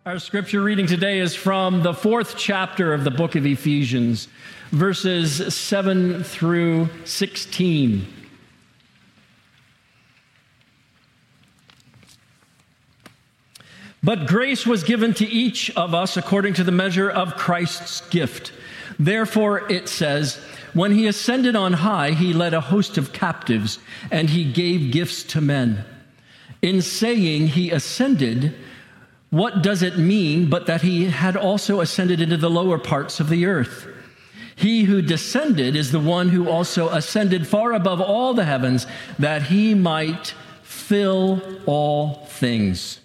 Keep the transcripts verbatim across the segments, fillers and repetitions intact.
Our scripture reading today is from the fourth chapter of the book of Ephesians, verses seven through sixteen. But grace was given to each of us according to the measure of Christ's gift. Therefore, it says, when he ascended on high, he led a host of captives, and he gave gifts to men. In saying he ascended, what does it mean but that he had also ascended into the lower parts of the earth? He who descended is the one who also ascended far above all the heavens, that he might fill all things.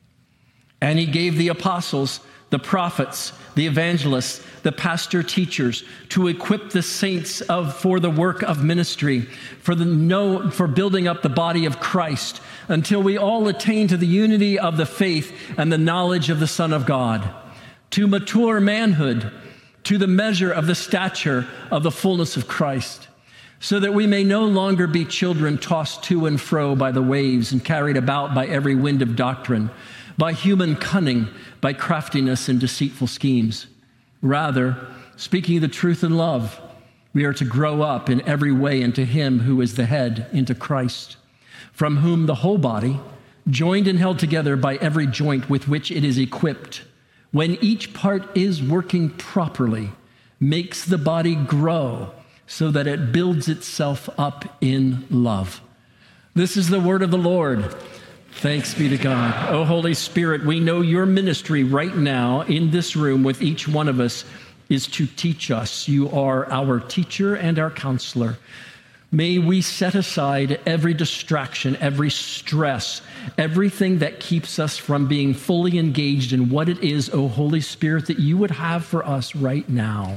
And he gave the apostles, the prophets, the evangelists, the pastor teachers to equip the saints of for the work of ministry, for the no, for building up the body of Christ, until we all attain to the unity of the faith and the knowledge of the Son of God, to mature manhood, to the measure of the stature of the fullness of Christ, so that we may no longer be children tossed to and fro by the waves and carried about by every wind of doctrine, by human cunning, by craftiness and deceitful schemes. Rather, speaking the truth in love, we are to grow up in every way into him who is the head, into Christ, from whom the whole body, joined and held together by every joint with which it is equipped, when each part is working properly, makes the body grow so that it builds itself up in love. This is the word of the Lord. Thanks be to God. Oh, Holy Spirit, we know your ministry right now in this room with each one of us is to teach us. You are our teacher and our counselor. May we set aside every distraction, every stress, everything that keeps us from being fully engaged in what it is, oh Holy Spirit, that you would have for us right now.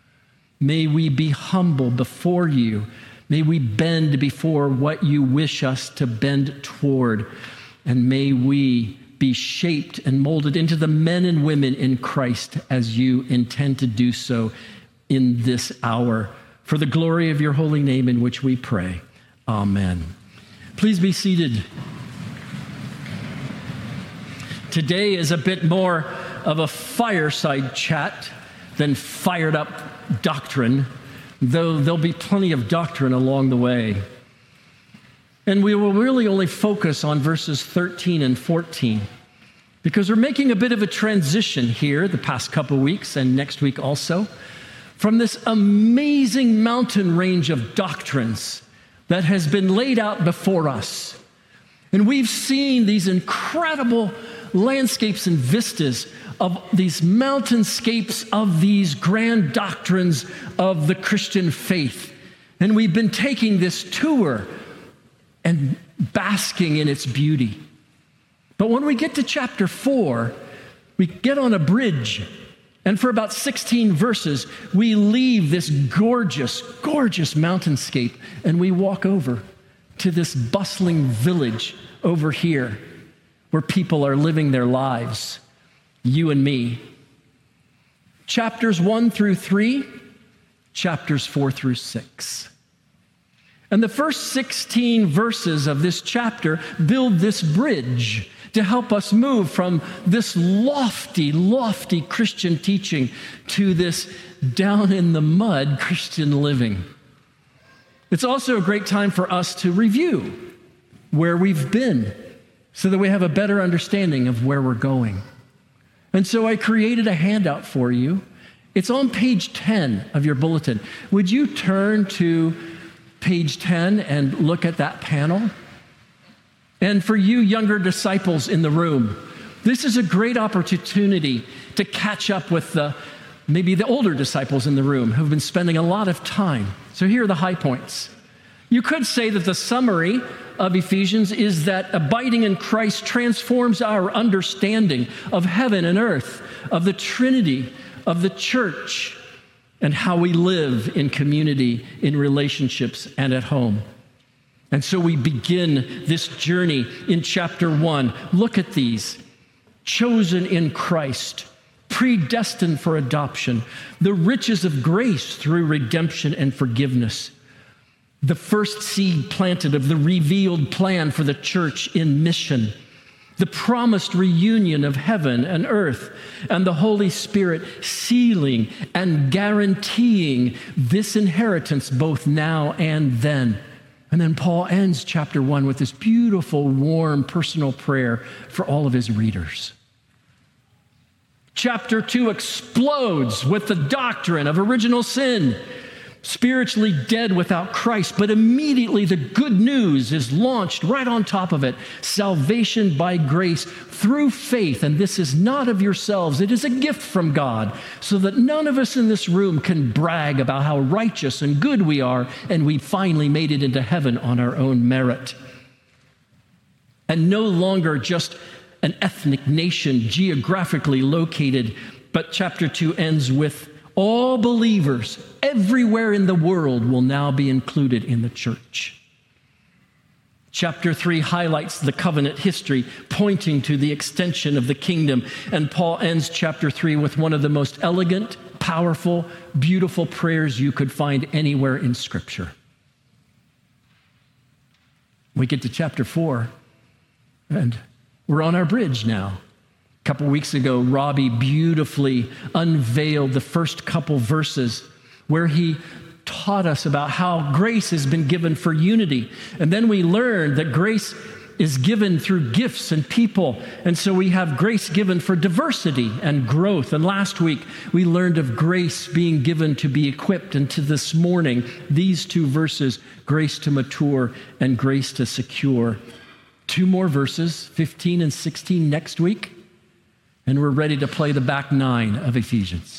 May we be humble before you. May we bend before what you wish us to bend toward. And may we be shaped and molded into the men and women in Christ as you intend to do so in this hour. For the glory of your holy name in which we pray. Amen. Please be seated. Today is a bit more of a fireside chat than fired up doctrine, though there'll be plenty of doctrine along the way. And we will really only focus on verses thirteen and fourteen because we're making a bit of a transition here the past couple weeks and next week also from this amazing mountain range of doctrines that has been laid out before us. And we've seen these incredible landscapes and vistas of these mountainscapes of these grand doctrines of the Christian faith. And we've been taking this tour and basking in its beauty. But when we get to chapter four, we get on a bridge, and for about sixteen verses, we leave this gorgeous, gorgeous mountainscape, and we walk over to this bustling village over here where people are living their lives, you and me. Chapters one through three, chapters four through six. And the first sixteen verses of this chapter build this bridge to help us move from this lofty, lofty Christian teaching to this down in the mud Christian living. It's also a great time for us to review where we've been so that we have a better understanding of where we're going. And so I created a handout for you. It's on page ten of your bulletin. Would you turn to page ten and look at that panel? And for you younger disciples in the room, this is a great opportunity to catch up with the maybe the older disciples in the room who've been spending a lot of time. So here are the high points. You could say that the summary of Ephesians is that abiding in Christ transforms our understanding of heaven and earth, of the Trinity, of the church, and how we live in community, in relationships, and at home. And so we begin this journey in chapter one. Look at these. Chosen in Christ, predestined for adoption, the riches of grace through redemption and forgiveness, the first seed planted of the revealed plan for the church in mission, the promised reunion of heaven and earth, and the Holy Spirit sealing and guaranteeing this inheritance both now and then. And then Paul ends chapter one with this beautiful, warm, personal prayer for all of his readers. Chapter two explodes with the doctrine of original sin, spiritually dead without Christ, but immediately the good news is launched right on top of it. Salvation by grace through faith, and this is not of yourselves. It is a gift from God, so that none of us in this room can brag about how righteous and good we are, and we finally made it into heaven on our own merit. And no longer just an ethnic nation geographically located, but chapter two ends with all believers everywhere in the world will now be included in the church. Chapter three highlights the covenant history, pointing to the extension of the kingdom. And Paul ends chapter three with one of the most elegant, powerful, beautiful prayers you could find anywhere in Scripture. We get to chapter four, and we're on our bridge now. A couple weeks ago, Robbie beautifully unveiled the first couple verses where he taught us about how grace has been given for unity. And then we learned that grace is given through gifts and people. And so we have grace given for diversity and growth. And last week, we learned of grace being given to be equipped. And to this morning, these two verses, grace to mature and grace to secure. Two more verses, fifteen and sixteen next week. And we're ready to play the back nine of Ephesians.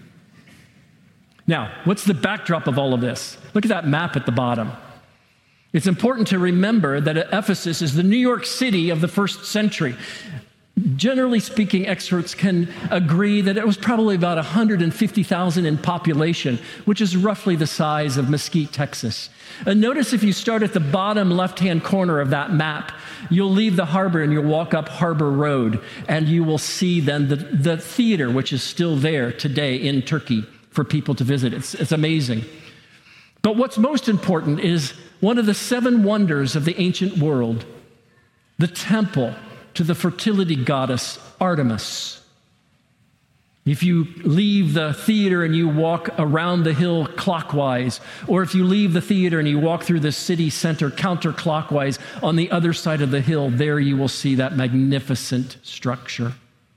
Now, what's the backdrop of all of this? Look at that map at the bottom. It's important to remember that Ephesus is the New York City of the first century. Generally speaking, experts can agree that it was probably about one hundred fifty thousand in population, which is roughly the size of Mesquite, Texas. And notice if you start at the bottom left-hand corner of that map, you'll leave the harbor and you'll walk up Harbor Road, and you will see then the, the theater, which is still there today in Turkey for people to visit. It's, it's amazing. But what's most important is one of the seven wonders of the ancient world, the temple to the fertility goddess Artemis. If you leave the theater and you walk around the hill clockwise, or if you leave the theater and you walk through the city center counterclockwise on the other side of the hill, there you will see that magnificent structure.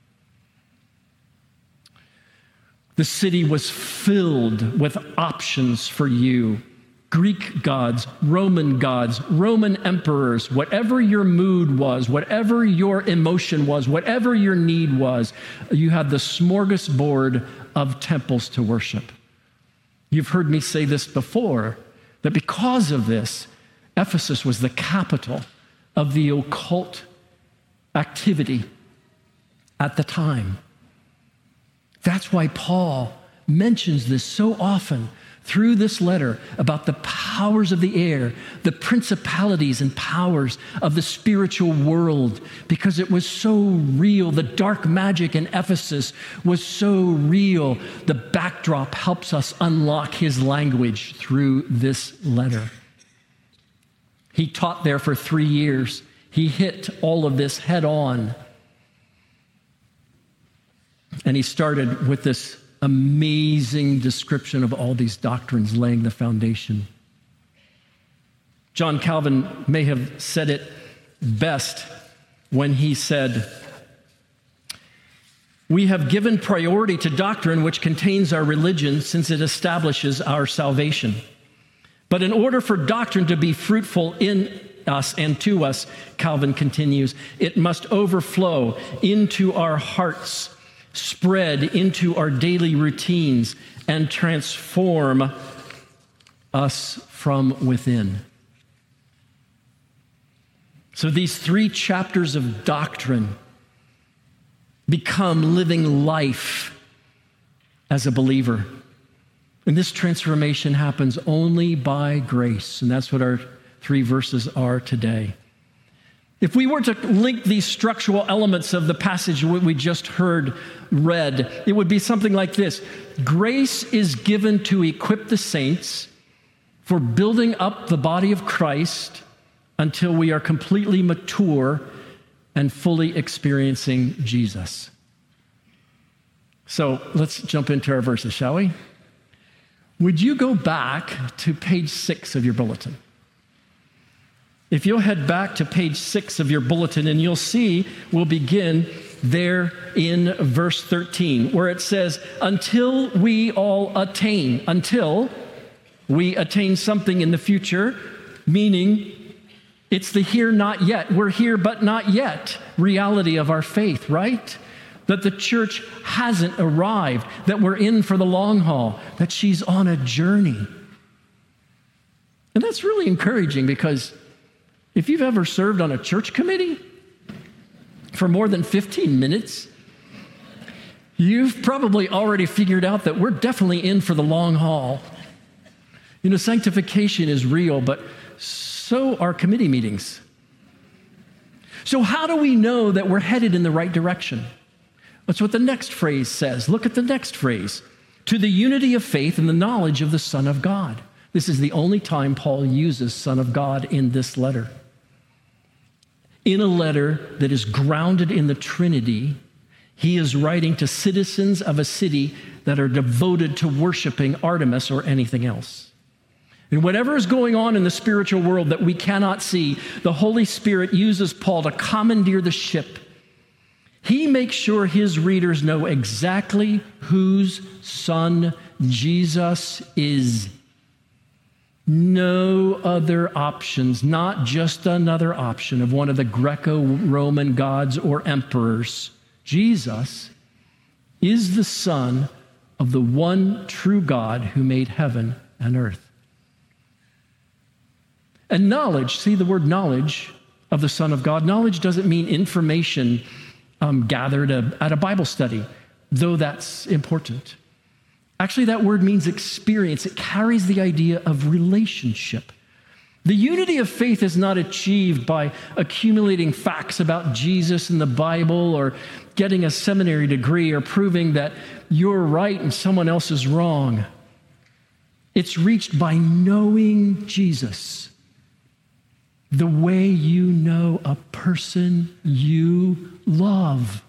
The city was filled with options for you. Greek gods, Roman gods, Roman emperors, whatever your mood was, whatever your emotion was, whatever your need was, you had the smorgasbord of temples to worship. You've heard me say this before, that because of this, Ephesus was the capital of the occult activity at the time. That's why Paul mentions this so often through this letter about the powers of the air, the principalities and powers of the spiritual world, because it was so real. The dark magic in Ephesus was so real. The backdrop helps us unlock his language through this letter. He taught there for three years. He hit all of this head on. And he started with this amazing description of all these doctrines, laying the foundation. John Calvin may have said it best when he said, "We have given priority to doctrine which contains our religion, since it establishes our salvation. But in order for doctrine to be fruitful in us and to us," Calvin continues, "it must overflow into our hearts, spread into our daily routines, and transform us from within." So these three chapters of doctrine become living life as a believer. And this transformation happens only by grace. And that's what our three verses are today. If we were to link these structural elements of the passage we just heard read, it would be something like this. Grace is given to equip the saints for building up the body of Christ until we are completely mature and fully experiencing Jesus. So let's jump into our verses, shall we? Would you go back to page six of your bulletin? If you'll head back to page six of your bulletin, and you'll see we'll begin there in verse thirteen, where it says, until we all attain, until we attain something in the future, meaning it's the here, not yet. We're here, but not yet reality of our faith, right? That the church hasn't arrived, that we're in for the long haul, that she's on a journey. And that's really encouraging, because if you've ever served on a church committee for more than fifteen minutes, you've probably already figured out that we're definitely in for the long haul. You know, sanctification is real, but so are committee meetings. So how do we know that we're headed in the right direction? That's what the next phrase says. Look at the next phrase. To the unity of faith and the knowledge of the Son of God. This is the only time Paul uses Son of God in this letter. In a letter that is grounded in the Trinity, he is writing to citizens of a city that are devoted to worshiping Artemis or anything else. And whatever is going on in the spiritual world that we cannot see, the Holy Spirit uses Paul to commandeer the ship. He makes sure his readers know exactly whose son Jesus is. No other options, not just another option of one of the Greco-Roman gods or emperors. Jesus is the Son of the one true God who made heaven and earth. And knowledge, see the word knowledge of the Son of God. Knowledge doesn't mean information um, gathered a, at a Bible study, though that's important. Actually, that word means experience. It carries the idea of relationship. The unity of faith is not achieved by accumulating facts about Jesus and the Bible, or getting a seminary degree, or proving that you're right and someone else is wrong. It's reached by knowing Jesus the way you know a person you love.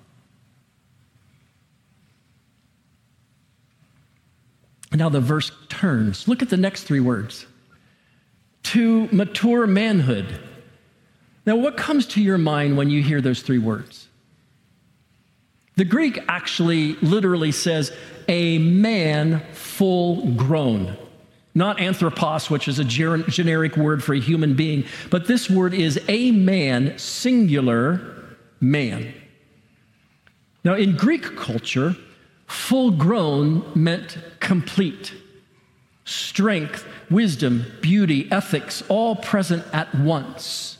Now the verse turns. Look at the next three words. To mature manhood. Now, what comes to your mind when you hear those three words? The Greek actually literally says a man full grown. Not anthropos, which is a ger- generic word for a human being, but this word is a man, singular man. Now, in Greek culture, full grown meant complete. Strength, wisdom, beauty, ethics, all present at once.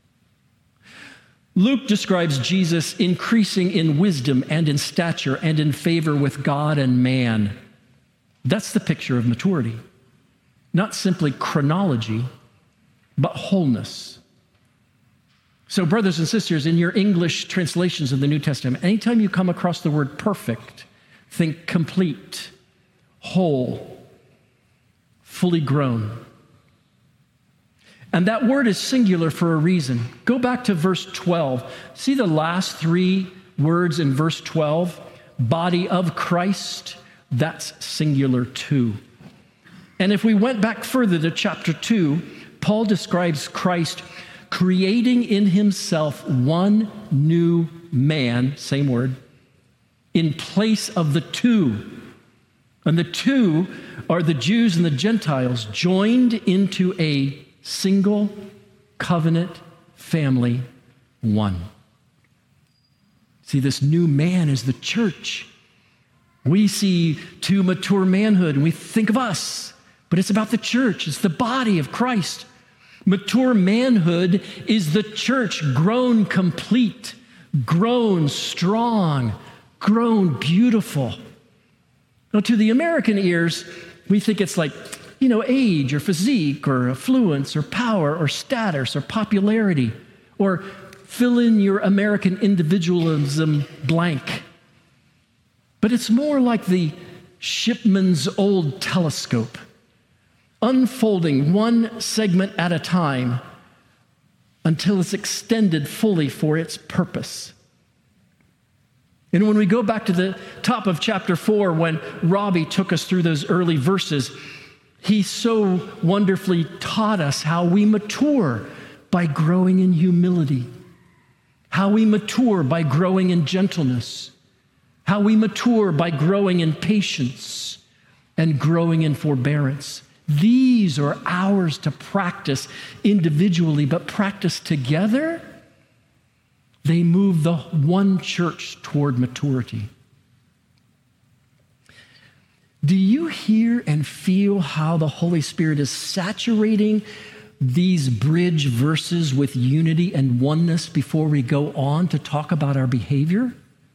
Luke describes Jesus increasing in wisdom and in stature and in favor with God and man. That's the picture of maturity. Not simply chronology, but wholeness. So, brothers and sisters, in your English translations of the New Testament, anytime you come across the word perfect, think complete, whole, fully grown. And that word is singular for a reason. Go back to verse twelve. See the last three words in verse twelve? Body of Christ, that's singular too. And if we went back further to chapter two, Paul describes Christ creating in himself one new man, same word, in place of the two. And the two are the Jews and the Gentiles joined into a single covenant family, one. See, this new man is the church. We see to mature manhood and we think of us, but it's about the church. It's the body of Christ. Mature manhood is the church grown complete, grown strong, grown beautiful. Now, to the American ears, we think it's like, you know, age or physique or affluence or power or status or popularity, or fill in your American individualism blank. But it's more like the shipman's old telescope, unfolding one segment at a time until it's extended fully for its purpose. And when we go back to the top of chapter four, when Robbie took us through those early verses, he so wonderfully taught us how we mature by growing in humility, how we mature by growing in gentleness, how we mature by growing in patience and growing in forbearance. These are ours to practice individually, but practice together, they move the one church toward maturity. Do you hear and feel how the Holy Spirit is saturating these bridge verses with unity and oneness before we go on to talk about our behavior?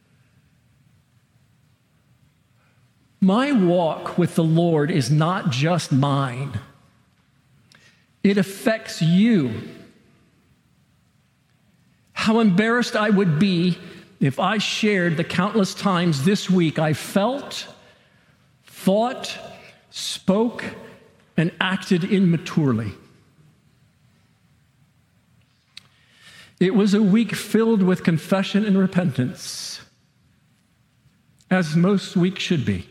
My walk with the Lord is not just mine. It affects you. How embarrassed I would be if I shared the countless times this week I felt, thought, spoke, and acted immaturely. It was a week filled with confession and repentance, as most weeks should be.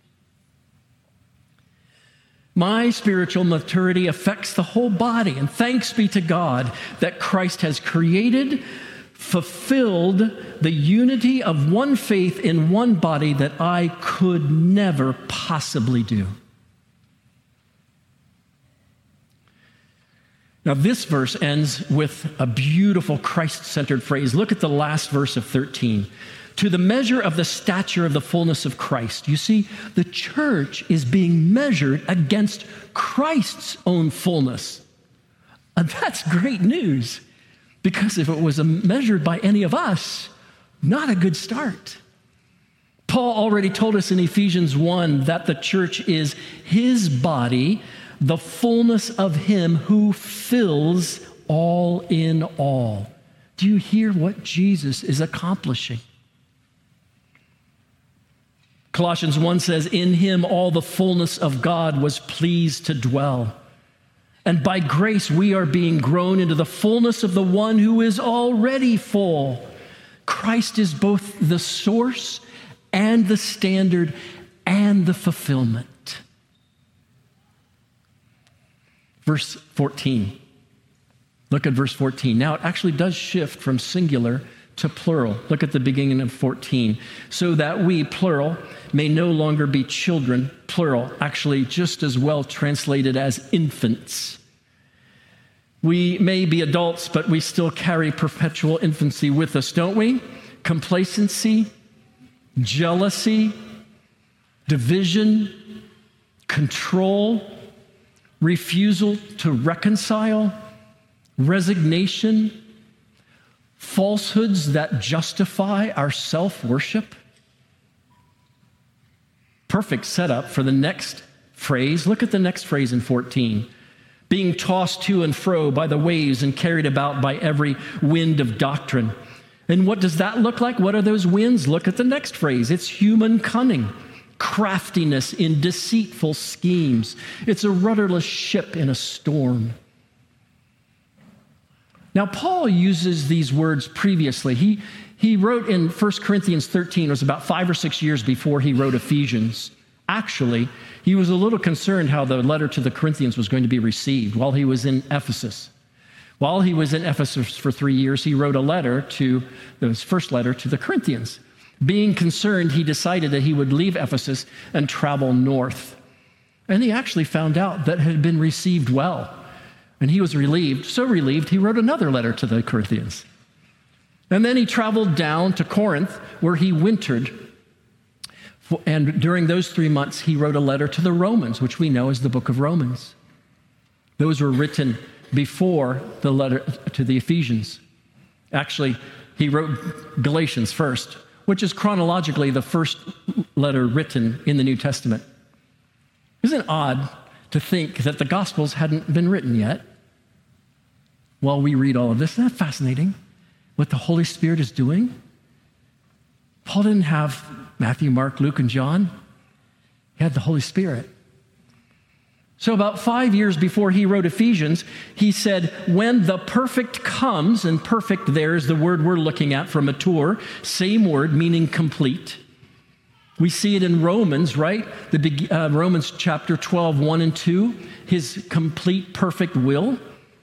My spiritual maturity affects the whole body, and thanks be to God that Christ has created, fulfilled the unity of one faith in one body that I could never possibly do. Now, this verse ends with a beautiful Christ-centered phrase. Look at the last verse of thirteen. To the measure of the stature of the fullness of Christ. You see, the church is being measured against Christ's own fullness. And that's great news, because if it was measured by any of us, not a good start. Paul already told us in Ephesians one that the church is his body, the fullness of him who fills all in all. Do you hear what Jesus is accomplishing? Colossians one says, in him all the fullness of God was pleased to dwell. And by grace we are being grown into the fullness of the one who is already full. Christ is both the source and the standard and the fulfillment. Verse fourteen. Look at verse fourteen. Now it actually does shift from singular to plural. Look at the beginning of fourteen. So that we, plural, may no longer be children, plural, actually just as well translated as infants. We may be adults, but we still carry perpetual infancy with us, don't we? Complacency, jealousy, division, control, refusal to reconcile, resignation, falsehoods that justify our self-worship. Perfect setup for the next phrase. Look at the next phrase in fourteen. Being tossed to and fro by the waves and carried about by every wind of doctrine. And what does that look like? What are those winds? Look at the next phrase. It's human cunning, craftiness in deceitful schemes. It's a rudderless ship in a storm. Now, Paul uses these words previously. He, he wrote in First Corinthians thirteen, it was about five or six years before he wrote Ephesians. Actually, he was a little concerned how the letter to the Corinthians was going to be received while he was in Ephesus. While he was in Ephesus for three years, he wrote a letter to, his first letter to the Corinthians. Being concerned, he decided that he would leave Ephesus and travel north. And he actually found out that it had been received well. And he was relieved, so relieved, he wrote another letter to the Corinthians. And then he traveled down to Corinth, where he wintered. And during those three months, he wrote a letter to the Romans, which we know as the book of Romans. Those were written before the letter to the Ephesians. Actually, he wrote Galatians first, which is chronologically the first letter written in the New Testament. Isn't it odd to think that the Gospels hadn't been written yet? While we read all of this, isn't that fascinating? What the Holy Spirit is doing? Paul didn't have Matthew, Mark, Luke, and John. He had the Holy Spirit. So about five years before he wrote Ephesians, he said, when the perfect comes, and perfect there is the word we're looking at for mature, same word meaning complete. We see it in Romans, right? The uh, Romans chapter twelve, one and two, his complete perfect will.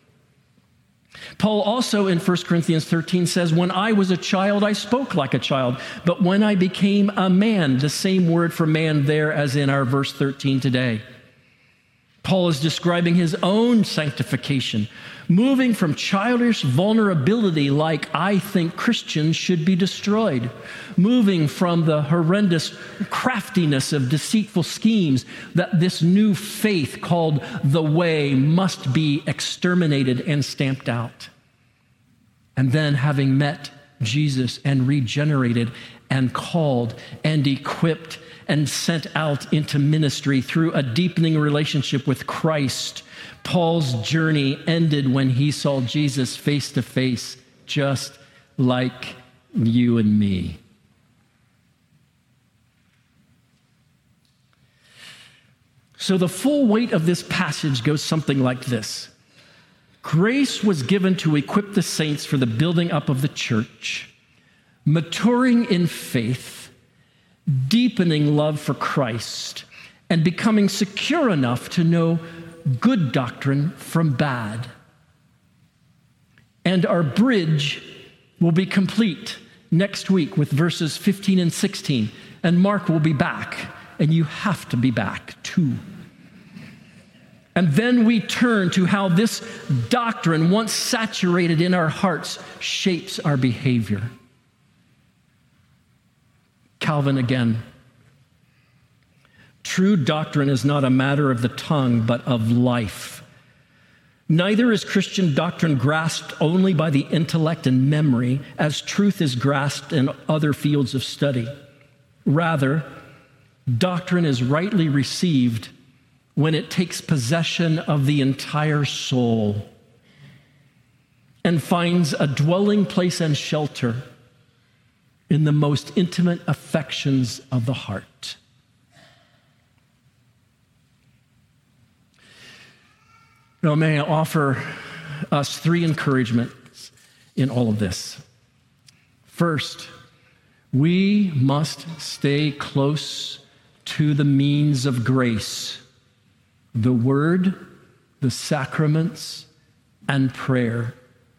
Paul also in First Corinthians thirteen says, when I was a child, I spoke like a child, but when I became a man, the same word for man there as in our verse thirteen today. Paul is describing his own sanctification, moving from childish vulnerability like I think Christians should be destroyed, moving from the horrendous craftiness of deceitful schemes that this new faith called the way must be exterminated and stamped out. And then having met Jesus and regenerated and called and equipped and sent out into ministry through a deepening relationship with Christ, Paul's journey ended when he saw Jesus face to face, just like you and me. So the full weight of this passage goes something like this. Grace was given to equip the saints for the building up of the church, maturing in faith, deepening love for Christ, and becoming secure enough to know good doctrine from bad. And our bridge will be complete next week with verses fifteen and sixteen. And Mark will be back, and you have to be back too. And then we turn to how this doctrine, once saturated in our hearts, shapes our behavior. Calvin again. True doctrine is not a matter of the tongue, but of life. Neither is Christian doctrine grasped only by the intellect and memory, as truth is grasped in other fields of study. Rather, doctrine is rightly received when it takes possession of the entire soul and finds a dwelling place and shelter in the most intimate affections of the heart. Now, may I offer us three encouragements in all of this. First, we must stay close to the means of grace, the word, the sacraments, and prayer.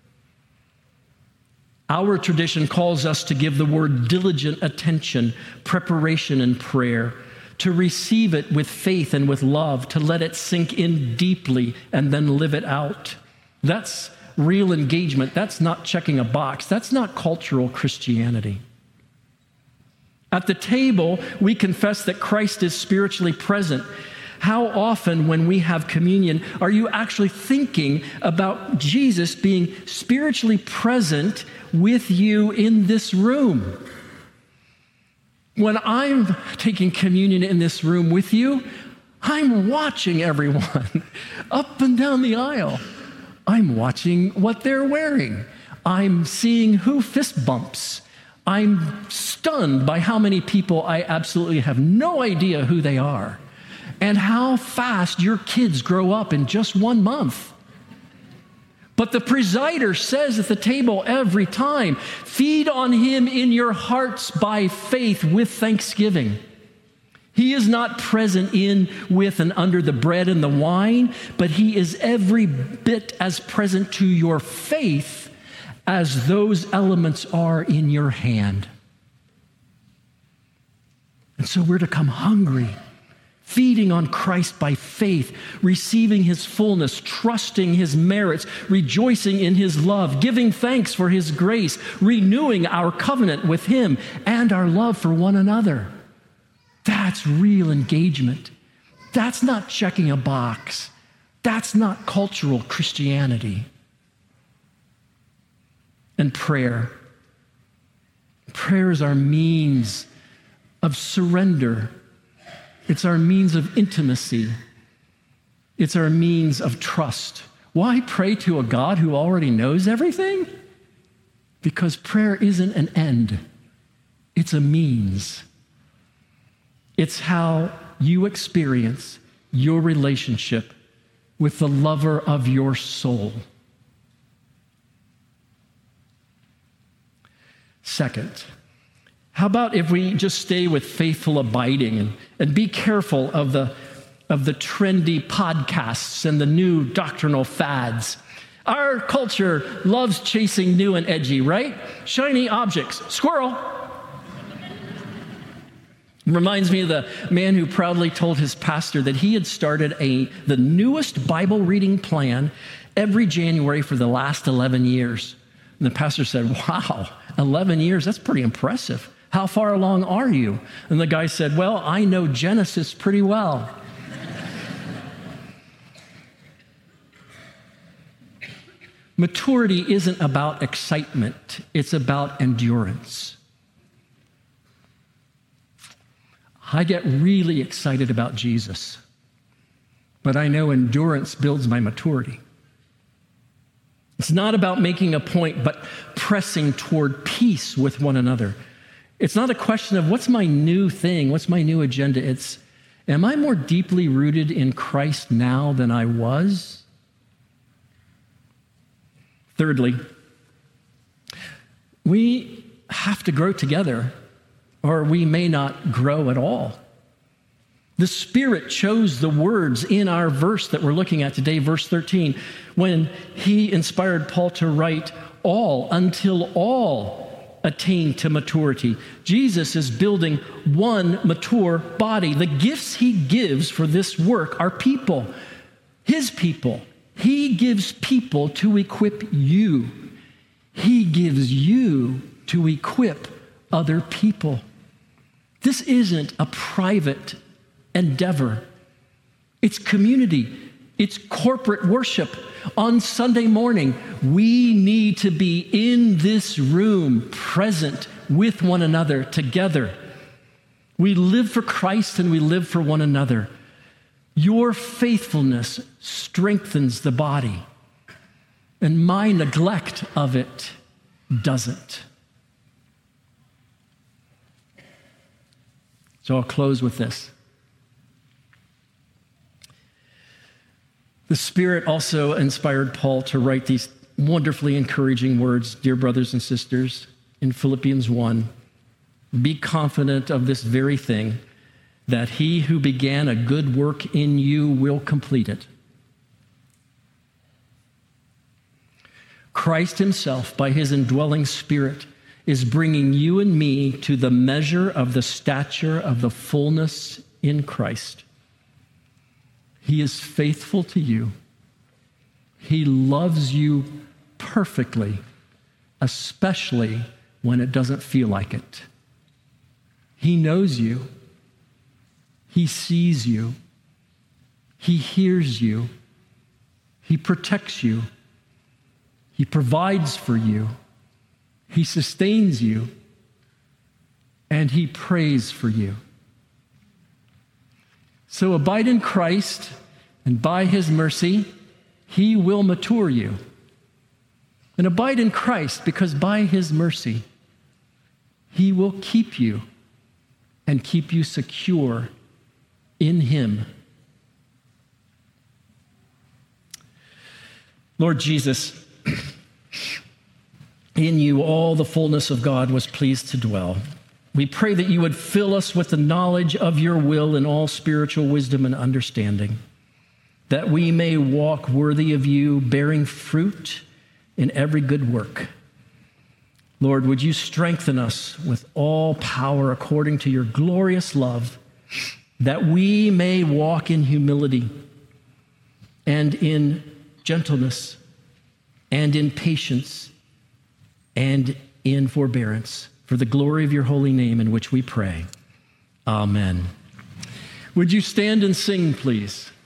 Our tradition calls us to give the word diligent attention, preparation, and prayer, to receive it with faith and with love, to let it sink in deeply and then live it out. That's real engagement. That's not checking a box. That's not cultural Christianity. At the table, we confess that Christ is spiritually present. How often when we have communion are you actually thinking about Jesus being spiritually present with you in this room? When I'm taking communion in this room with you, I'm watching everyone up and down the aisle. I'm watching what they're wearing. I'm seeing who fist bumps. I'm stunned by how many people I absolutely have no idea who they are, and how fast your kids grow up in just one month. But the presider says at the table every time, feed on him in your hearts by faith with thanksgiving. He is not present in, with, and under the bread and the wine, but he is every bit as present to your faith as those elements are in your hand. And so we're to come hungry, feeding on Christ by faith, receiving his fullness, trusting his merits, rejoicing in his love, giving thanks for his grace, renewing our covenant with him and our love for one another. That's real engagement. That's not checking a box. That's not cultural Christianity. And prayer. Prayer is our means of surrender. It's our means of intimacy. It's our means of trust. Why pray to a God who already knows everything? Because prayer isn't an end. It's a means. It's how you experience your relationship with the lover of your soul. Second, how about if we just stay with faithful abiding and, and be careful of the, of the trendy podcasts and the new doctrinal fads? Our culture loves chasing new and edgy, right? Shiny objects. Squirrel. Reminds me of the man who proudly told his pastor that he had started a the newest Bible reading plan every January for the last eleven years. And the pastor said, wow, eleven years, that's pretty impressive. How far along are you? And the guy said, well, I know Genesis pretty well. Maturity isn't about excitement, it's about endurance. I get really excited about Jesus, but I know endurance builds my maturity. It's not about making a point, but pressing toward peace with one another. It's not a question of what's my new thing, what's my new agenda. It's, am I more deeply rooted in Christ now than I was? Thirdly, we have to grow together, or we may not grow at all. The Spirit chose the words in our verse that we're looking at today, verse thirteen, when he inspired Paul to write, all, until all attain to maturity. Jesus is building one mature body. The gifts he gives for this work are people, his people. He gives people to equip you. He gives you to equip other people. This isn't a private endeavor. It's community. It's corporate worship. On Sunday morning, we need to be in this room, present with one another, together. We live for Christ and we live for one another. Your faithfulness strengthens the body, and my neglect of it doesn't. So I'll close with this. The Spirit also inspired Paul to write these wonderfully encouraging words, dear brothers and sisters, in Philippians one. Be confident of this very thing, that he who began a good work in you will complete it. Christ himself, by his indwelling Spirit, is bringing you and me to the measure of the stature of the fullness in Christ. He is faithful to you. He loves you perfectly, especially when it doesn't feel like it. He knows you. He sees you. He hears you. He protects you. He provides for you. He sustains you. And he prays for you. So abide in Christ, and by his mercy, he will mature you. And abide in Christ, because by his mercy, he will keep you and keep you secure in him. Lord Jesus, in you all the fullness of God was pleased to dwell. We pray that you would fill us with the knowledge of your will in all spiritual wisdom and understanding, that we may walk worthy of you, bearing fruit in every good work. Lord, would you strengthen us with all power according to your glorious love, that we may walk in humility and in gentleness and in patience and in forbearance, for the glory of your holy name, in which we pray. Amen. Would you stand and sing, please?